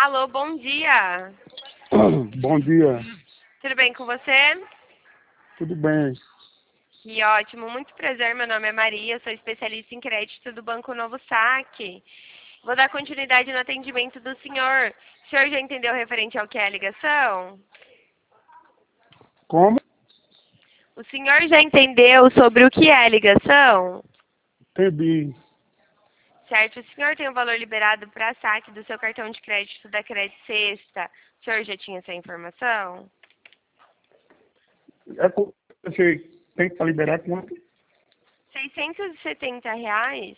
Alô, bom dia. Bom dia, Tudo bem com você? tudo bem? Que ótimo, muito prazer. Meu nome é Maria, sou especialista em crédito do Banco Novo Saque. Vou dar continuidade no atendimento do senhor. O senhor já entendeu referente ao que é a ligação? Como? O senhor já entendeu sobre o que é a ligação? Entendi. Certo, o senhor tem o valor liberado para saque do seu cartão de crédito da Credit Sexta. O senhor já tinha essa informação? Você tem que liberar quanto? R$ 670.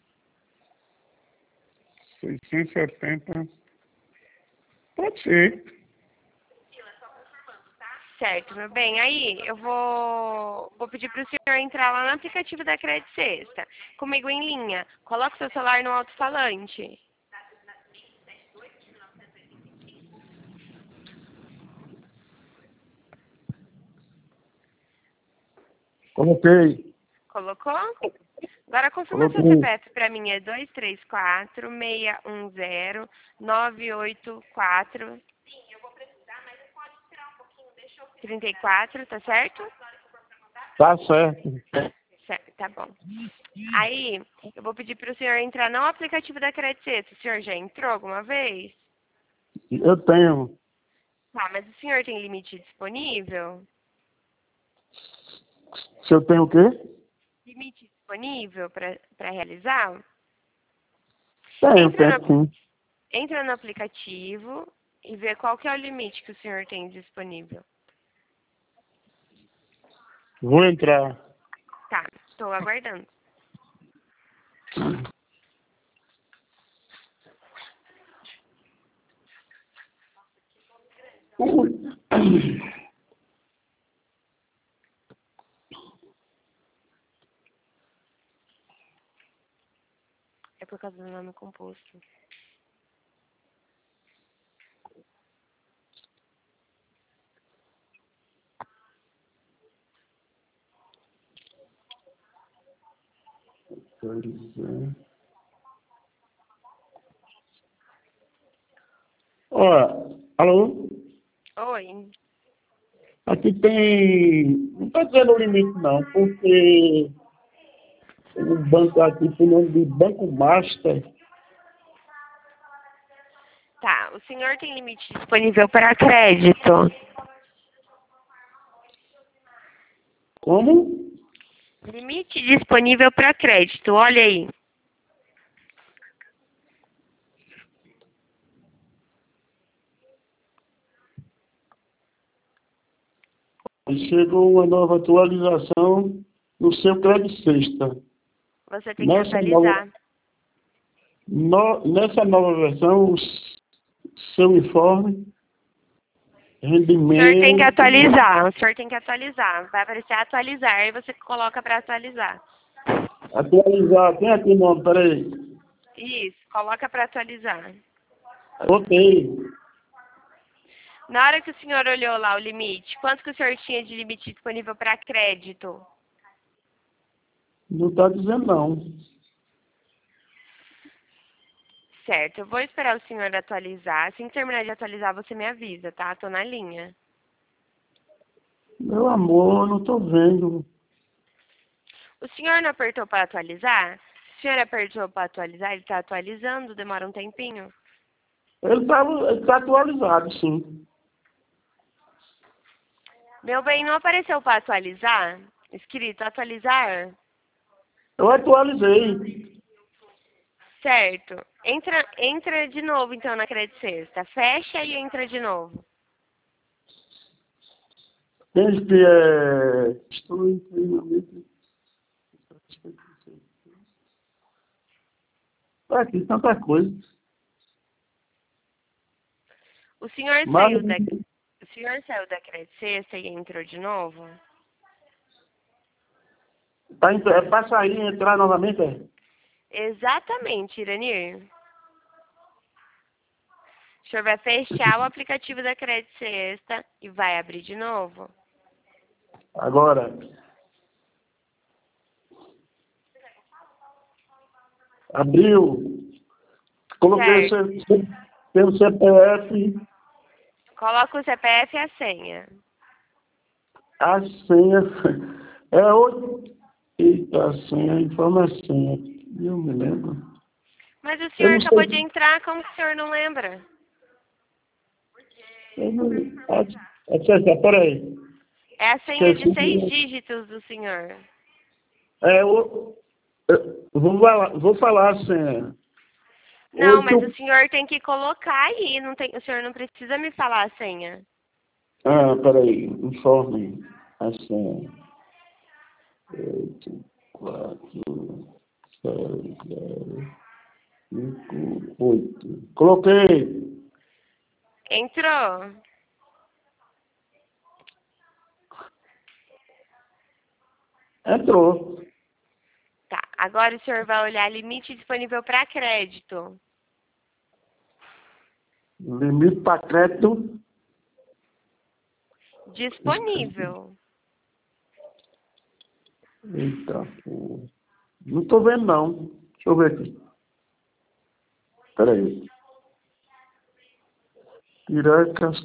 670. Pode ser. Certo, meu bem. Aí eu vou pedir para o senhor entrar lá no aplicativo da Credit Sexta, comigo em linha. Coloque o seu celular no alto-falante. Coloquei. Colocou? Agora confirma seu Coloquei. CPF para mim. É 234-610-984. 34, tá certo? Tá certo. Certo, tá bom. Aí, eu vou pedir para o senhor entrar no aplicativo da Credit Sexta. O senhor já entrou alguma vez? Eu tenho. Tá, mas o senhor tem limite disponível? Se eu tenho o quê? Limite disponível para realizar? Tenho, Entra tenho sim. entra no aplicativo e vê qual que é o limite que o senhor tem disponível. Vou entrar. Tá, estou aguardando. Ui. É por causa do nome composto. Ó, alô? Oi. Aqui tem. Não está dizendo o limite, não, porque o banco aqui tem o nome de Banco Master. Tá, o senhor tem limite disponível para crédito? Como? Limite disponível para crédito, olha aí. Chegou uma nova atualização no seu Credit Sexta. Você tem que Nessa nova, atualizar. nessa nova versão, seu informe, O senhor tem que rendimento, atualizar, o senhor tem que atualizar. Vai aparecer atualizar e você coloca para atualizar. atualizar. Tem aqui o nome, peraí. Isso, coloca para atualizar. Ok. Na hora que o senhor olhou lá o limite, quanto que o senhor tinha de limite disponível para crédito? Não está dizendo não. Certo, eu vou esperar o senhor atualizar. Assim que terminar de atualizar, você me avisa, tá? Tô na linha. Meu amor, não estou vendo. O senhor não apertou para atualizar? Se o senhor apertou para atualizar, ele está atualizando, demora um tempinho. Ele tá atualizado, sim. Meu bem, não apareceu para atualizar? Escrito atualizar? Eu atualizei. Certo. Entra de novo, então, na Credit Sexta. Fecha e entra de novo. Tem que estou em treinamento. Tá aqui, tanta coisa. O senhor Mas saiu da, o senhor saiu da Credit Sexta e entrou de novo? é para sair e entrar novamente, é? Exatamente, Iranir. O senhor vai fechar o aplicativo da Credit Sexta e vai abrir de novo. Agora, abriu. Coloquei o Certo. Tem o CPF, Coloca o CPF e a senha. a senha. É hoje. Eita, a senha, informa a senha. Eu me lembro. Mas o Eu senhor não acabou de sei. entrar, como que o senhor não lembra? Eu não, peraí. É a senha de Esqueci. 6 dígitos do senhor. Eu vou falar a senha. Não, mas o Oito. senhor tem que colocar aí, não tem, o senhor não precisa me falar a senha. Ah, peraí. Informe a senha. 8, 4, 0, 0, 5, 8. Coloquei. Entrou? Entrou. Tá, agora o senhor vai olhar limite disponível para crédito. Limite para crédito. Disponível. Eita, pô. Não estou vendo, não. Deixa eu ver aqui. Peraí. Piracas.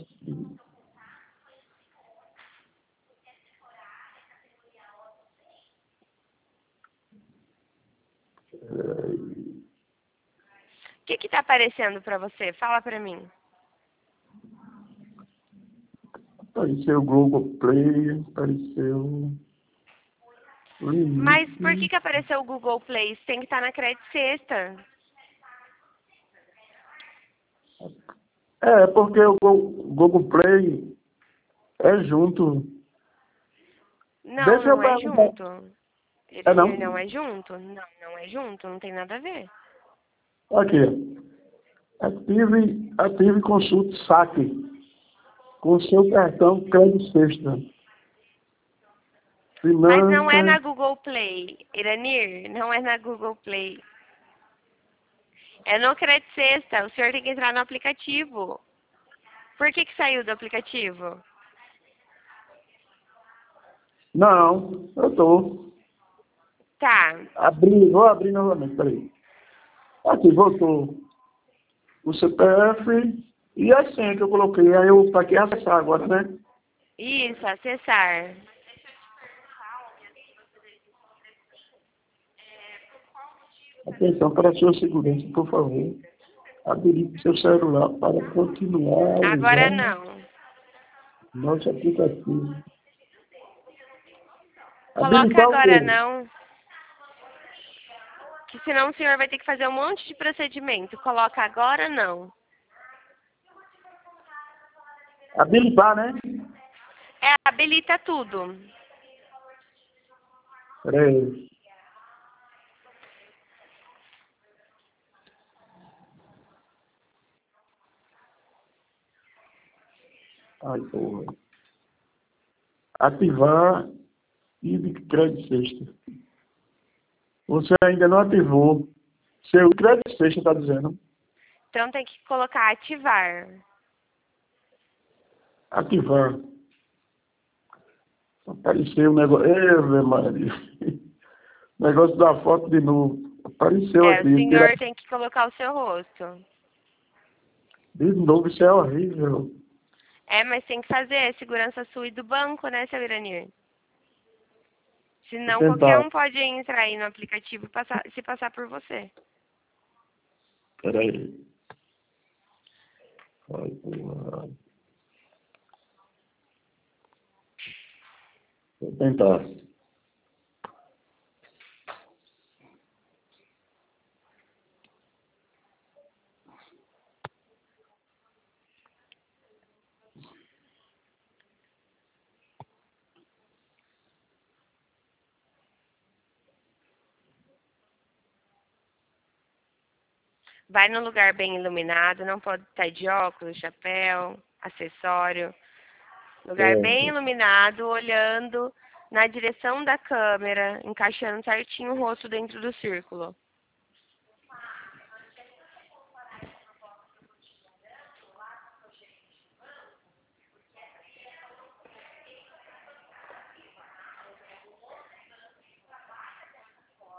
O que está aparecendo para você? Fala para mim. Apareceu o Google Play. Apareceu. Mas por Limite. que apareceu o Google Play? Isso tem que estar na crédito sexta. É, porque o Google Play é junto. Não, Deixa eu não é perguntar. junto. É Iranir, não não? é junto? Não, não é junto, não tem nada a ver. Aqui. Ative consulte saque com seu cartão crédito sexta. Mas não é na Finanças. Google Play. Iranir, não é na Google Play. É no crédito sexta. O senhor tem que entrar no aplicativo. Por que saiu do aplicativo? Não, eu tô. Tá. Vou abrir novamente, peraí. Aqui, voltou. O CPF e a senha que eu coloquei. Aí eu para que acessar agora, né? Isso, acessar. Atenção, para a sua segurança, por favor. Habilite seu celular para continuar a Agora usar não. nosso aplicativo. Coloca Habilitar o agora quê? não. Que senão o senhor vai ter que fazer um monte de procedimento. Coloca agora não. Habilitar, né? É, habilita tudo. Peraí. Ai, porra. Ativar e de crédito sexta. Você ainda não ativou. Seu crédito sexta está dizendo. Então tem que colocar ativar. Ativar. Apareceu um negócio. Ê, Maria. Negócio da foto de novo. Apareceu É, o aqui. senhor tem que colocar o seu rosto. De novo, isso é horrível. É, mas tem que fazer. É segurança sua e do banco, né, seu Iranir? Vou Senão qualquer tentar. um pode entrar aí no aplicativo e se passar por você. Peraí. Ai, porra. Vou tentar. Vai num lugar bem iluminado, não pode estar de óculos, chapéu, acessório. Lugar bem Certo. iluminado, olhando na direção da câmera, encaixando certinho o rosto dentro do círculo.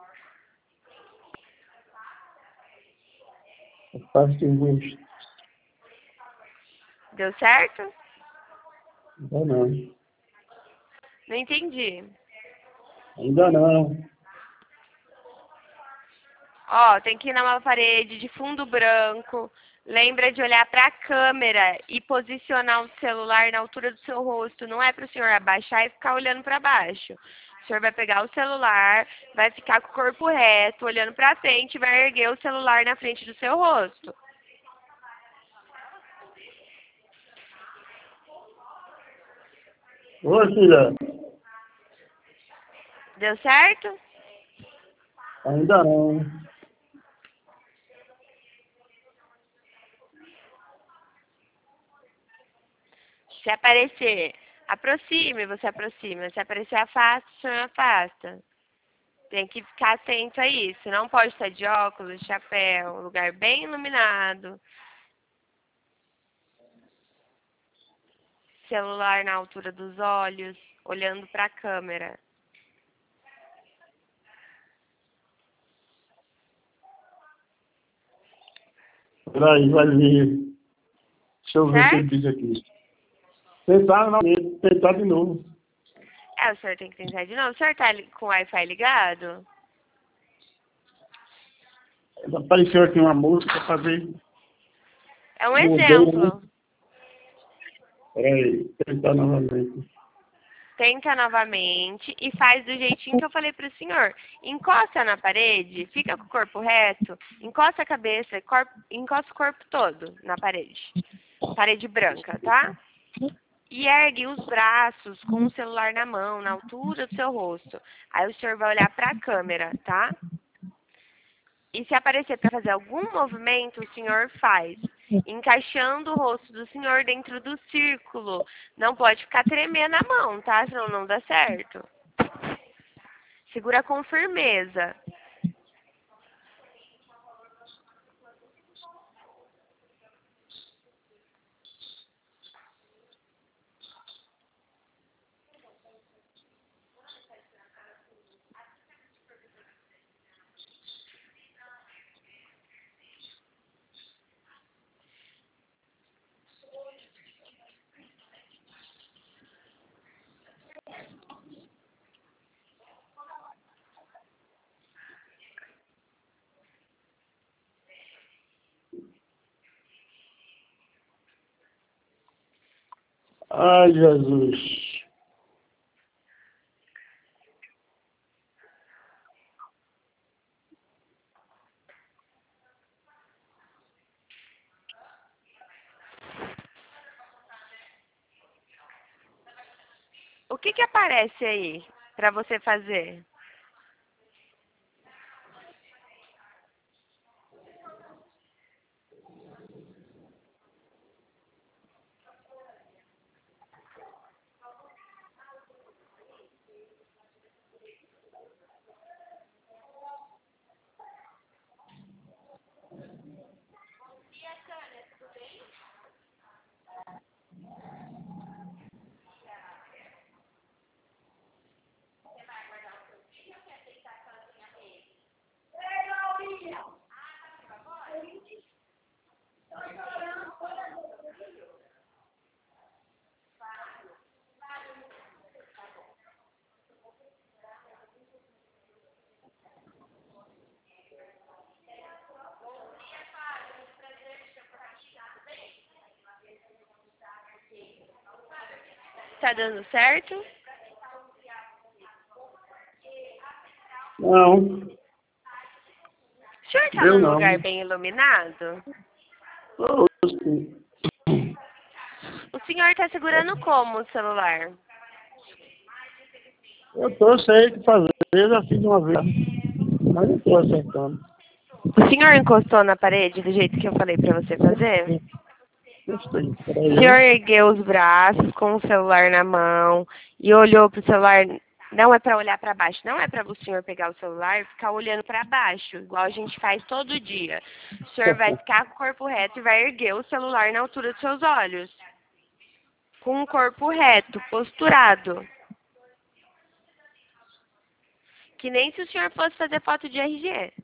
A parte do rosto. Deu certo? Ainda não. Não entendi. Ainda não. Ó, tem que ir numa parede de fundo branco. Lembra de olhar para a câmera e posicionar o celular na altura do seu rosto. Não é para o senhor abaixar e ficar olhando para baixo. O senhor vai pegar o celular, vai ficar com o corpo reto, olhando para frente e vai erguer o celular na frente do seu rosto. Oi, filha. Deu certo? Ainda não. Se aparecer, aproxime, você aproxima. Se aparecer, afasta, o senhor afasta. Tem que ficar atento a isso. Não pode estar de óculos, chapéu, lugar bem iluminado. Celular na altura dos olhos, olhando para a câmera. Peraí, vai ver. Deixa eu ver o que ele Certo? diz aqui. Tentar novamente, tentar de novo. O senhor tem que tentar de novo. O senhor tá com o Wi-Fi ligado? Apareceu aqui uma música para fazer. É um Mudei, né? exemplo. Peraí, tentar novamente. Tenta novamente e faz do jeitinho que eu falei para o senhor. Encosta na parede, fica com o corpo reto, encosta a cabeça, encosta o corpo todo na parede. Parede branca, tá? E ergue os braços com o celular na mão, na altura do seu rosto. Aí o senhor vai olhar para a câmera, tá? E se aparecer para fazer algum movimento, o senhor faz, encaixando o rosto do senhor dentro do círculo. Não pode ficar tremendo a mão, tá? Senão não dá certo. Segura com firmeza. Ai, Jesus. O que aparece aí para você fazer? Tá dando certo? Não, O senhor tá deu num não. lugar bem iluminado? Oxe. O senhor tá segurando como o celular? Eu sei o que fazer, eu já fiz uma vez, mas não estou acertando. O senhor encostou na parede do jeito que eu falei pra você fazer? Gostei. O Peraí, senhor ergueu os braços com o celular na mão e olhou pro celular. Não é para olhar para baixo, não é para o senhor pegar o celular e ficar olhando para baixo, igual a gente faz todo dia. O senhor vai ficar com o corpo reto e vai erguer o celular na altura dos seus olhos. Com o corpo reto, posturado. Que nem se o senhor fosse fazer foto de RG.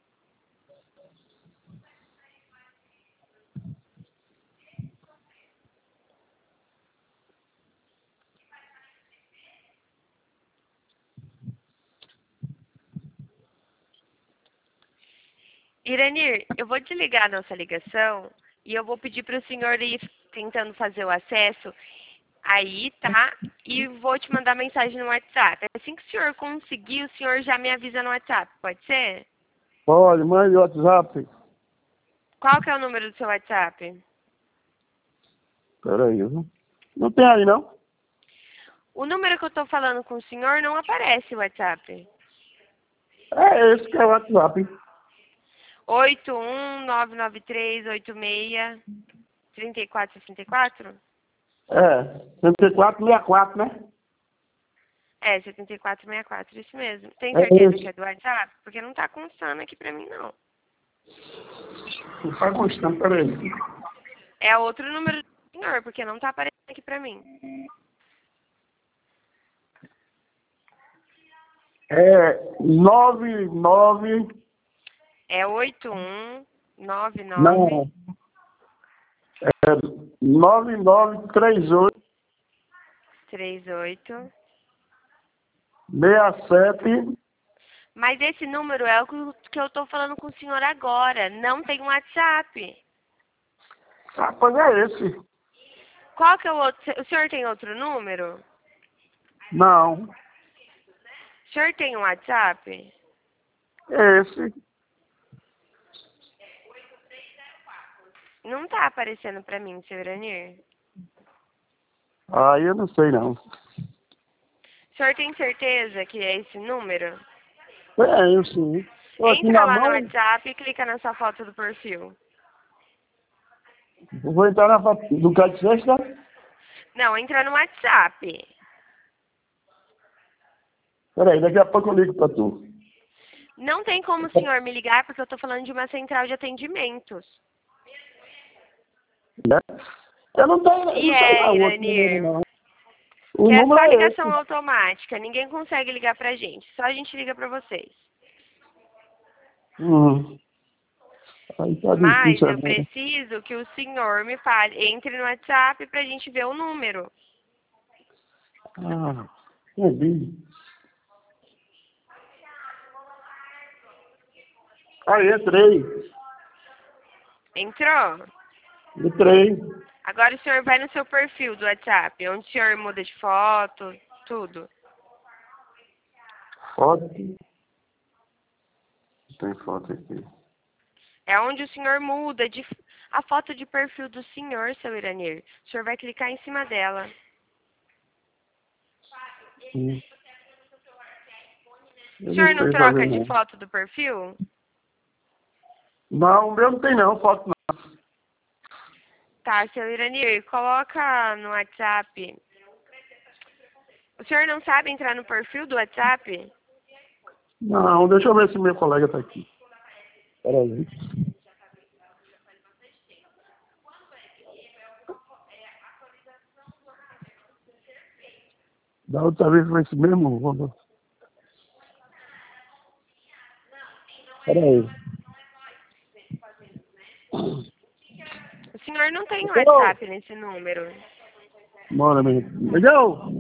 Iranir, eu vou desligar a nossa ligação e eu vou pedir para o senhor ir tentando fazer o acesso aí, tá? E vou te mandar mensagem no WhatsApp. Assim que o senhor conseguir, o senhor já me avisa no WhatsApp, pode ser? Pode, mande o WhatsApp. Qual que é o número do seu WhatsApp? Peraí, viu? Não tem aí, não? O número que eu tô falando com o senhor não aparece o WhatsApp. É esse que é o WhatsApp. 81993863464? É, 7464, né? É, 7464, isso mesmo. Tem É certeza esse. que é do WhatsApp? Porque não tá constando aqui pra mim, não. Não tá constando, peraí. É outro número do senhor, porque não tá aparecendo aqui pra mim. É 99... É 8199 Não, é 9938 38. 67. Mas esse número é o que eu tô falando com o senhor agora. Não tem WhatsApp. Ah, pois é esse. Qual que é o outro? O senhor tem outro número? Não, O senhor tem um WhatsApp? é esse. Não tá aparecendo pra mim, seu Iranir. Aí eu não sei, não. O senhor tem certeza que é esse número? É, eu sim. Tô aqui Entra na lá no mão, WhatsApp e clica nessa foto do perfil. vou entrar na foto do cara de sexta. Não, entra no WhatsApp. Peraí, daqui a pouco eu ligo pra tu. Não tem como o senhor me ligar porque eu tô falando de uma central de atendimentos. Né? Eu não tenho, E não sei é, não, o outro número, Iranir, não. O que é número só é ligação esse. automática. Ninguém consegue ligar pra gente. Só a gente liga pra vocês. Aí tá Mas difícil eu agora. preciso que o senhor me fale, entre no WhatsApp pra gente ver o número. Ah, entendi. Aí, entrei. Entrou? Entrei. Agora o senhor vai no seu perfil do WhatsApp, onde o senhor muda de foto, tudo. Foto. Tem foto aqui. É onde o senhor muda a foto de perfil do senhor, seu Iranir. O senhor vai clicar em cima dela. Sim. O Eu senhor não não sei troca fazer, de não. foto do perfil? Não, o meu não tem, não. Foto não. Tá, seu Iranir, coloca no WhatsApp. O senhor não sabe entrar no perfil do WhatsApp? Não, deixa eu ver se meu colega tá aqui. Peraí. Da outra vez foi esse mesmo. Peraí. O senhor não tem Legal. WhatsApp nesse número. Bora, meu. Legal.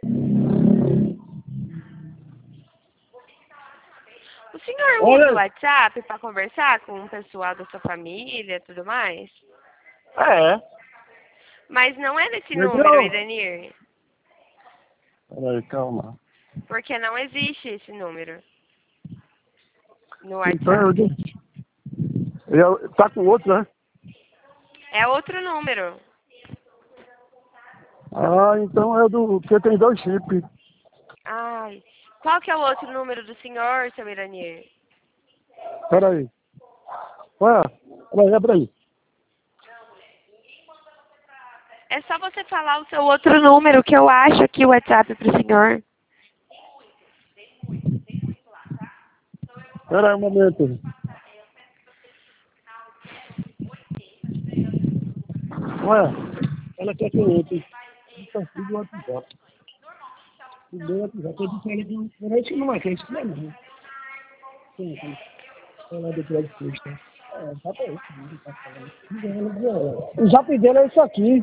O senhor usa o Olha. WhatsApp para conversar com o pessoal da sua família e tudo mais? É. Mas não é nesse número, Legal. Iranir. Peraí, calma. Porque não existe esse número no Então, WhatsApp. tá com outro, né? É outro número. Ah, então é do... Porque tem dois chips. Ai. Qual que é o outro número do senhor, seu Iranir? Peraí. Ué, peraí. É só você falar o seu outro número que eu acho aqui o WhatsApp pro senhor. Peraí um momento. Ué, ela quer que eu entre. Tá tudo no WhatsApp. O meu WhatsApp, eu disse ela que não é isso não é, que é isso não. Sim. Ela do lado de sexta. É, tá pra isso, né? Tá falando. O zap dele é isso aqui.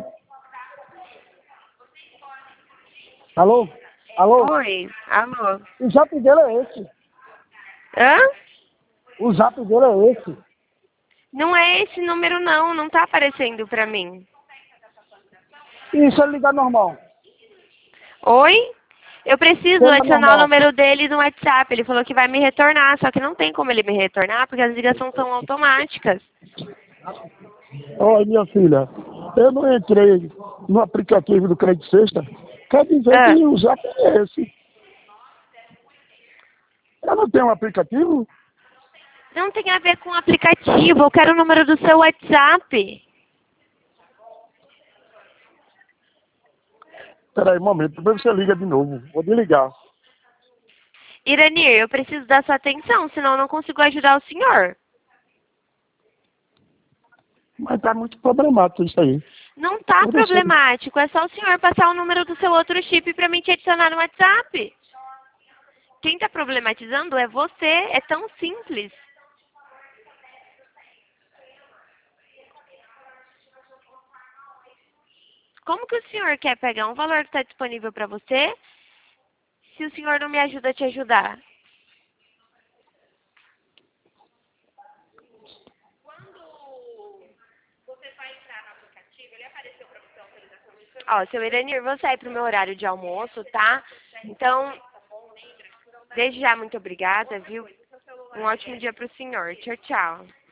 Alô? Alô? Oi, alô. O zap dele é esse. Hã? O zap dele é esse. Não é esse número não, não tá aparecendo pra mim. E se ele ligar normal? Oi? Eu preciso Chama adicionar o normal. número dele no WhatsApp. Ele falou que vai me retornar, só que não tem como ele me retornar porque as ligações são automáticas. Olha, minha filha, eu não entrei no aplicativo do Crédito Sexta. Quer dizer Ah, que o Zap é esse. Eu não tenho um aplicativo? não tem a ver com o aplicativo. Eu quero o número do seu WhatsApp. Peraí, um momento, depois você liga de novo. Vou desligar. Iranir, eu preciso da sua atenção, senão eu não consigo ajudar o senhor. Mas tá muito problemático isso aí. Não tá Eu não sei. problemático, é só o senhor passar o número do seu outro chip pra mim te adicionar no WhatsApp. Quem tá problematizando é você, é tão simples. Como que o senhor quer pegar um valor que está disponível para você se o senhor não me ajuda a te ajudar? Ó, seu Iranir, vou sair pro meu horário de almoço, tá? Então, desde já, muito obrigada, viu? Um ótimo dia pro senhor. Tchau, tchau.